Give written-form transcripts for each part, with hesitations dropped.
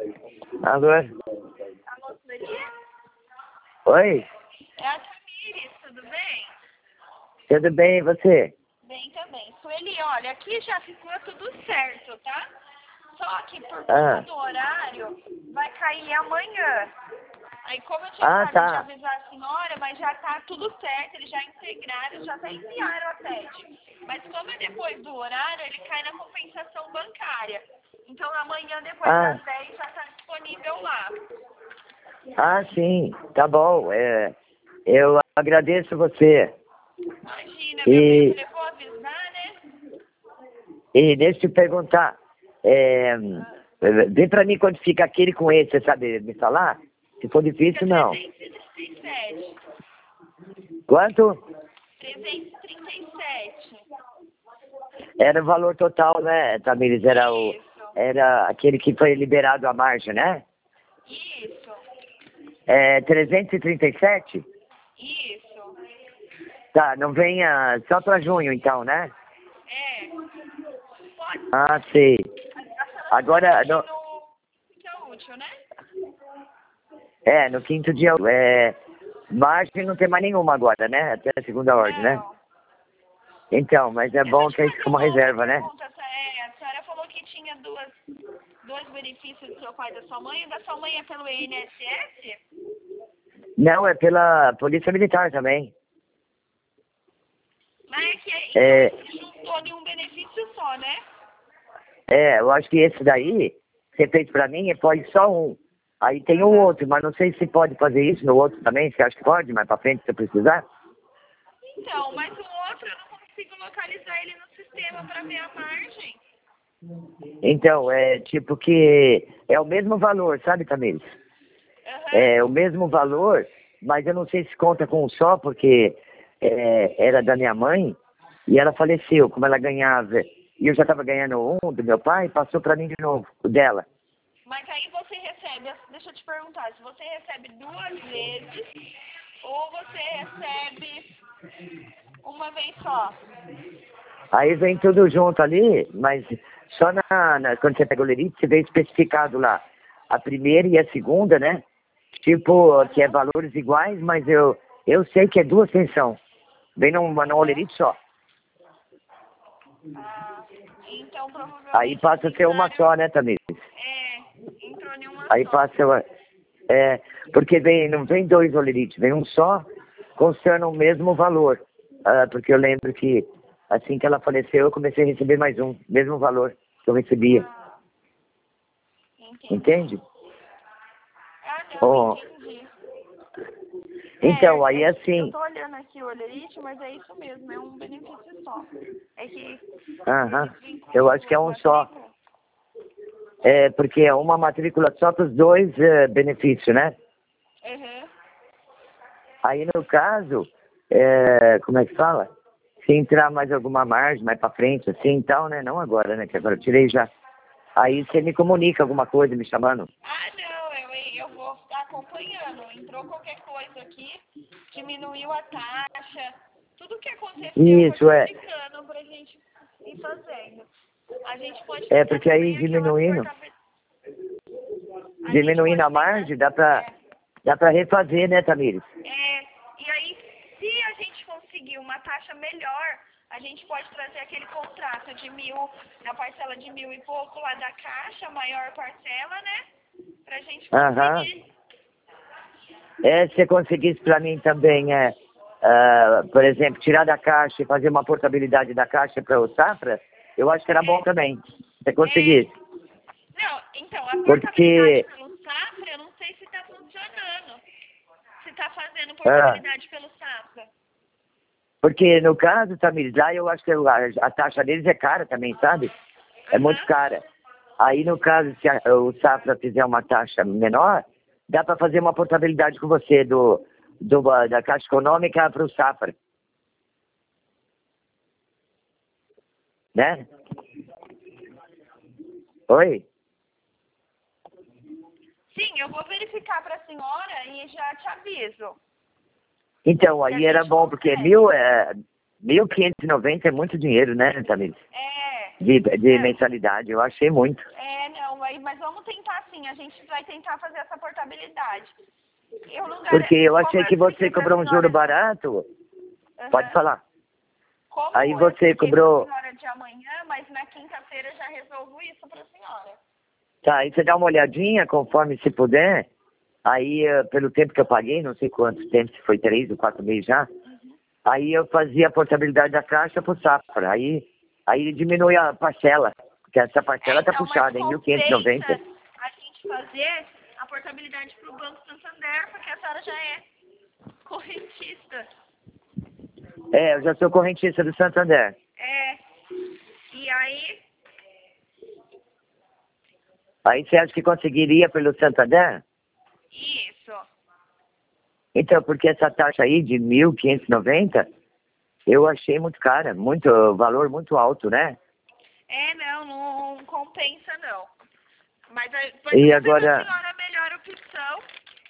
Alô? Alô, Sueli? Oi? É a Tamires, tudo bem? Tudo bem, e você? Bem também. Sueli, olha, aqui já ficou tudo certo, tá? Só que por Ah. conta do horário, vai cair amanhã. Aí como eu tinha Ah, falado de tá. avisar a senhora, mas já tá tudo certo, eles já integraram, já até enviaram a TED. Mas como é depois do horário, ele cai na compensação bancária. Então amanhã, depois das 10, já tá disponível lá. Ah, sim, tá bom. Eu agradeço você. Imagina, meu bem, eu E, falei, vou avisar, né? e deixa eu te perguntar. Vê pra mim quando fica aquele com esse, você sabe me falar? Se for Fica difícil, não. 337. Quanto? 337. Era o valor total, né, Tamires? Isso. Era aquele que foi liberado à margem, né? Isso. 337? Isso. Tá, não venha só pra junho, então, né? É. Pode. Ah, sei. Agora, No que é útil, né? no quinto dia, margem não tem mais nenhuma agora, né? Até a segunda ordem, né? Não. Então, mas é bom que aí fica uma reserva, né? A senhora falou que tinha dois benefícios do seu pai e da sua mãe. O da sua mãe é pelo INSS? Não, é pela Polícia Militar também. Mas é que então, se juntou em um benefício só, né? Eu acho que esse daí, você fez pra mim, pode só um. Aí tem o outro, mas não sei se pode fazer isso no outro também, você acha que pode, mais pra frente, se eu precisar? Então, mas o outro eu não consigo localizar ele no sistema para ver a margem. Então, tipo que é o mesmo valor, sabe, Tamires? É o mesmo valor, mas eu não sei se conta com um só, porque era da minha mãe e ela faleceu, como ela ganhava. E eu já estava ganhando um do meu pai, passou para mim de novo, o dela. Mas aí você recebe, deixa eu te perguntar, se você recebe 2 vezes ou você recebe uma vez só? Aí vem tudo junto ali, mas só quando você pega o lerite, você vê especificado lá a primeira e a segunda, né? Tipo, que é valores iguais, mas eu sei que é duas tensão. Vem num olerite só. Então provavelmente... Aí passa a ser uma só, né, Tamires? Entrou em uma Aí só. passa... porque não vem dois olerites, vem um só, constando o mesmo valor. Porque eu lembro que assim que ela faleceu, eu comecei a receber mais um, mesmo valor que eu recebia. Entende? Não, entendi. Então, aí assim... Eu tô olhando aqui o olerite, mas é isso mesmo, é um benefício só. É que... Eu acho que é um só. Porque é uma matrícula só para os dois benefícios, né? Aí no caso, como é que fala? Se entrar mais alguma margem, mais para frente, assim, então, né? Não agora, né? Que agora eu tirei já. Aí você me comunica alguma coisa, me chamando. Não, eu vou ficar acompanhando. Entrou qualquer coisa aqui, diminuiu a taxa, tudo que aconteceu, Isso, eu vou te explicando pra gente ir fazendo. A gente pode fazer porque aí diminuindo a margem, dá pra refazer, né, Tamires? E aí, se a gente conseguir uma taxa melhor, a gente pode trazer aquele contrato de 1.000, na parcela de 1.000 e pouco lá da Caixa, a maior parcela, né? Pra gente conseguir. Se você conseguisse pra mim também, por exemplo, tirar da Caixa e fazer uma portabilidade da Caixa para o Safra, eu acho que era bom também. Se você conseguisse. Não, então, a portabilidade pelo Safra, eu não sei se tá funcionando. Se tá fazendo portabilidade pelo Safra. Porque no caso, Tamires, lá eu acho que a taxa deles é cara também, sabe? É muito cara. Aí no caso, se o Safra fizer uma taxa menor, dá para fazer uma portabilidade com você da Caixa Econômica para o Safra. Né? Oi? Sim, eu vou verificar para a senhora e já te aviso. Então, aí era bom, porque 1.590 é muito dinheiro, né, Tamires? de mensalidade. Eu achei muito. Não, mas vamos tentar sim. A gente vai tentar fazer essa portabilidade. Porque eu achei que você cobrou um juro barato. Pode falar. Como aí você cobrou... pra senhora de amanhã, mas na quinta-feira eu já resolvo isso pra senhora. Tá, aí você dá uma olhadinha, conforme se puder. Aí, pelo tempo que eu paguei, não sei quanto tempo, se foi 3 ou 4 meses já. Aí eu fazia a portabilidade da caixa pro Safra. Aí diminui a parcela, porque essa parcela tá puxada em 1.590. A gente fazer a portabilidade pro Banco Santander, porque a senhora já é correntista. Eu já sou correntista do Santander. E aí... Aí você acha que conseguiria pelo Santander? Isso. Então, porque essa taxa aí de 1.590, eu achei muito cara, valor muito alto, né? Não compensa não. Mas e agora... a senhora a melhor opção.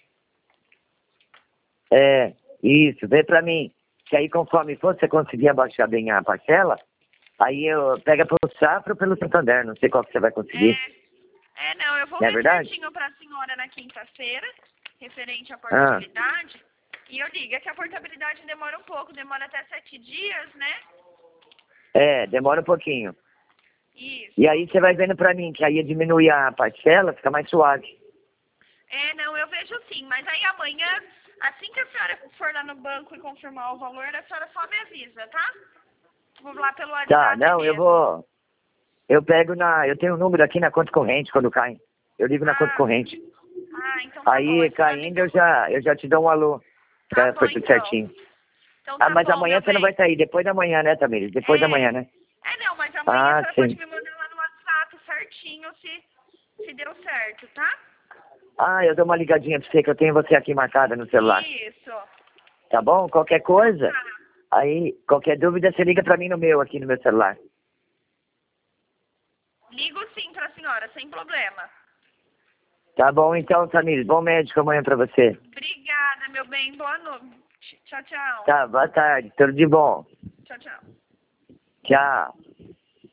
Isso, vê pra mim. Que aí conforme for, você conseguir abaixar bem a parcela, aí eu pega pelo Safra ou pelo Santander, não sei qual que você vai conseguir. Eu vou ver certinho pra senhora na quinta-feira, referente à portabilidade. E eu digo, é que a portabilidade demora um pouco, demora até 7 dias, né? Demora um pouquinho. Isso. E aí você vai vendo pra mim, que aí diminuir a parcela, fica mais suave. Eu vejo sim, mas aí amanhã, assim que a senhora for lá no banco e confirmar o valor, a senhora só me avisa, tá? Vou lá pelo WhatsApp. Tá, não, mesmo. Eu tenho um número aqui na conta corrente quando cai. Eu ligo na conta corrente. Então tá aí bom. Caindo eu já te dou um alô. Tá foi bom, tudo então. certinho. Então tá mas bom, amanhã você não vai sair, depois da manhã, né, Tamires? Depois da manhã, né? Não, mas amanhã a senhora sim. pode me mandar lá no WhatsApp certinho se deu certo, tá? Eu dou uma ligadinha pra você, que eu tenho você aqui marcada no celular. Isso. Tá bom? Qualquer coisa, Tá. aí, qualquer dúvida, você liga pra mim aqui no meu celular. Ligo sim pra senhora, sem problema. Tá bom, então, Tamires, bom médico amanhã pra você. Obrigada, meu bem. Boa noite. Tchau, tchau. Tá, boa tarde, tudo de bom. Tchau, tchau. Tchau.